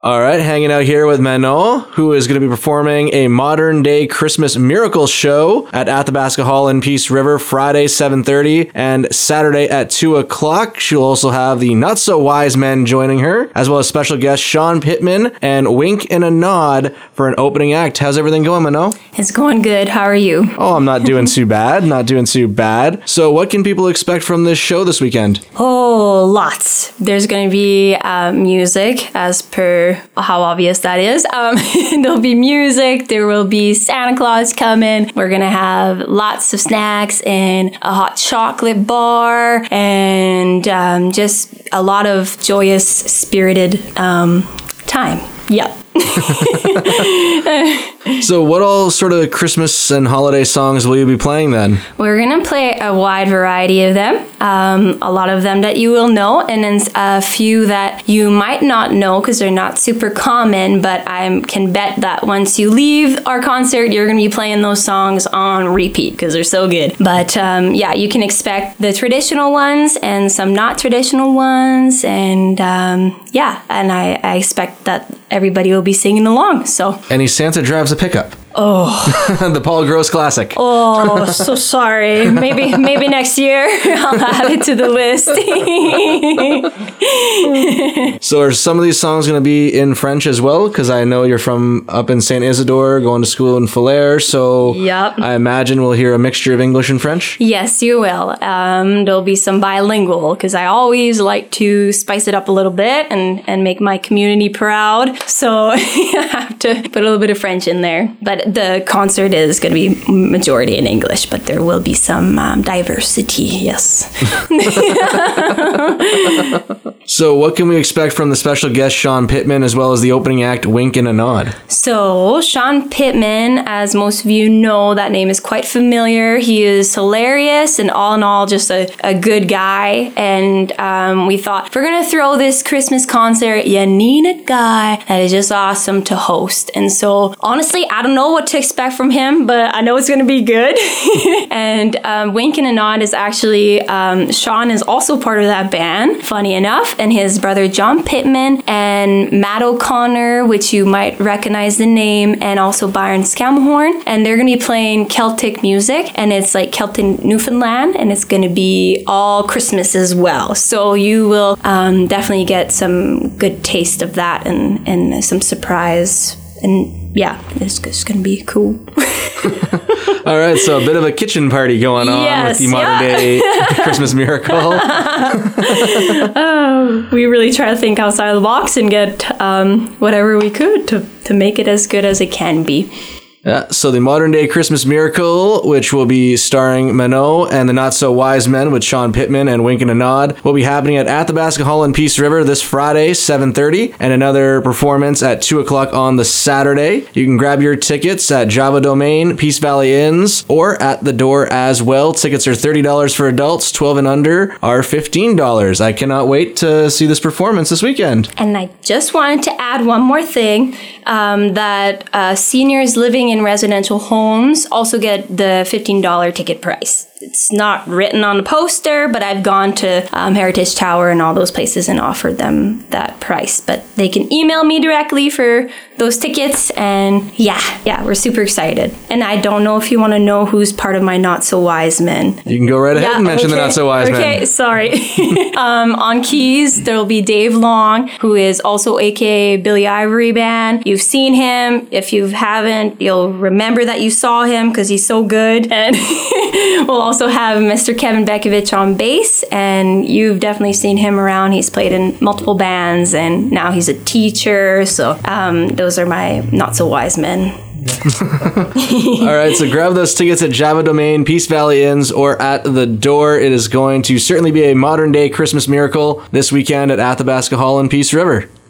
All right, hanging out here with Manon, who is going to be performing a modern-day Christmas miracle show at Athabasca Hall in Peace River, Friday, 7:30, and Saturday at 2 o'clock. She'll also have the Not-So-Wise Men joining her, as well as special guests Sean Pittman and Wink and a Nod for an opening act. How's everything going, Manon? It's going good. How are you? Oh, I'm not doing too bad. Not doing too bad. So what can people expect from this show this weekend? Oh, lots. There's going to be music, as per how obvious that is. There'll be music. There will be Santa Claus coming. We're going to have lots of snacks and a hot chocolate bar and just a lot of joyous, spirited time. Yep. So what all sort of Christmas and holiday songs will you be playing then? We're going to play a wide variety of them. A lot of them that you will know, and then a few that you might not know because they're not super common, but I can bet that once you leave our concert, you're going to be playing those songs on repeat because they're so good. But yeah, you can expect the traditional ones and some not traditional ones, and yeah, and I expect that everybody will be singing along. So Any Santa Drives a Pickup? Oh, The Paul Gross classic. Oh, so sorry. Maybe next year I'll add it to the list. So are some of these songs going to be in French as well? Because I know you're from up in St. Isidore, going to school in Falaire. So Yep. I imagine we'll hear a mixture of English and French. Yes, you will. There'll be some bilingual because I always like to spice it up a little bit and make my community proud. So I have to put a little bit of French in there. But the concert is going to be majority in English, but there will be some diversity, yes. So what can we expect from the special guest Sean Pittman as well as the opening act Wink and a Nod? So Sean Pittman, as most of you know, that name is quite familiar. He is hilarious and all in all just a good guy. And we thought, if we're going to throw this Christmas concert, you need a guy that is just awesome to host. And so honestly, I don't know what to expect from him, but I know it's going to be good. And Wink and a Nod is actually, Sean is also part of that band, funny enough, and his brother John Pittman and Matt O'Connor, which you might recognize the name, and also Byron Scamhorn. And they're going to be playing Celtic music, and it's like Celtic Newfoundland, and it's going to be all Christmas as well. So you will definitely get some good taste of that and some surprise. And yeah, it's going to be cool. All right, so a bit of a kitchen party going on with the modern day Christmas miracle. We really try to think outside of the box and get whatever we could to make it as good as it can be. Yeah, so the modern day Christmas miracle, which will be starring Manon and the Not-So-Wise Men with Sean Pittman and Wink and a Nod, will be happening at Athabasca Hall in Peace River this Friday, 7:30, and another performance at 2 o'clock on the Saturday. You can grab your tickets at Java Domain, Peace Valley Inns, or at the door as well. Tickets are $30 for adults, 12 and under are $15. I cannot wait to see this performance this weekend. And I just wanted to add one more thing, that seniors living in residential homes also get the $15 ticket price. It's not written on the poster, but I've gone to Heritage Tower and all those places and offered them that price. But they can email me directly for those tickets. And yeah, we're super excited. And I don't know if you want to know who's part of my Not-So-Wise Men. You can go right ahead and mention the Not-So-Wise Men. Okay, sorry. On keys, there will be Dave Long, who is also AKA Billy Ivory Band. You've seen him. If you haven't, you'll remember that you saw him because he's so good. And we'll also have Mr. Kevin Bekovich on bass, and you've definitely seen him around. He's played in multiple bands, and now he's a teacher. So those are my Not-So-Wise Men. All right, so grab those tickets at Java Domain, Peace Valley Inns, or at the door. It is going to certainly be a modern day Christmas miracle this weekend at Athabasca Hall in Peace River.